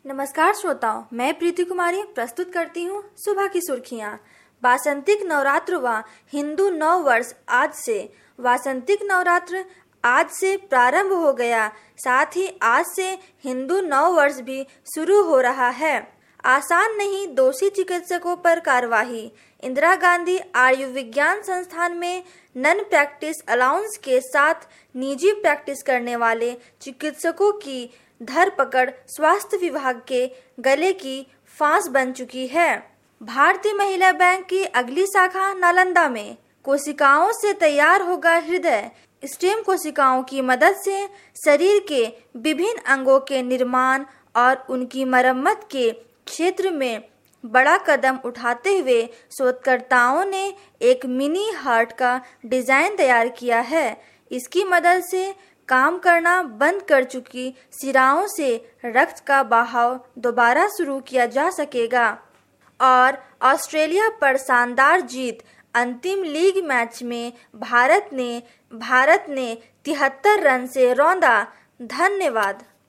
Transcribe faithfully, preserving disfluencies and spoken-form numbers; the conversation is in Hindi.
नमस्कार श्रोताओं, मैं प्रीति कुमारी प्रस्तुत करती हूँ सुबह की सुर्खियाँ। वासंतिक नवरात्र व हिंदू नव वर्ष आज से। वासंतिक नवरात्र आज से प्रारंभ हो गया, साथ ही आज से हिंदू नव वर्ष भी शुरू हो रहा है। आसान नहीं, दोषी चिकित्सकों पर कार्रवाई। इंदिरा गांधी आयुर्विज्ञान संस्थान में नन प्रैक्टिस अलाउंस के साथ निजी प्रैक्टिस करने वाले चिकित्सकों की धरपकड़ स्वास्थ्य विभाग के गले की फांस बन चुकी है। भारतीय महिला बैंक की अगली शाखा नालंदा में। कोशिकाओं से तैयार होगा हृदय। स्टेम कोशिकाओं की मदद से शरीर के विभिन्न अंगों के निर्माण और उनकी मरम्मत के क्षेत्र में बड़ा कदम उठाते हुए शोधकर्ताओं ने एक मिनी हार्ट का डिजाइन तैयार किया है। इसकी मदद से काम करना बंद कर चुकी शिराओं से रक्त का बहाव दोबारा शुरू किया जा सकेगा। और ऑस्ट्रेलिया पर शानदार जीत। अंतिम लीग मैच में भारत ने भारत ने तिहत्तर रन से रौंदा। धन्यवाद।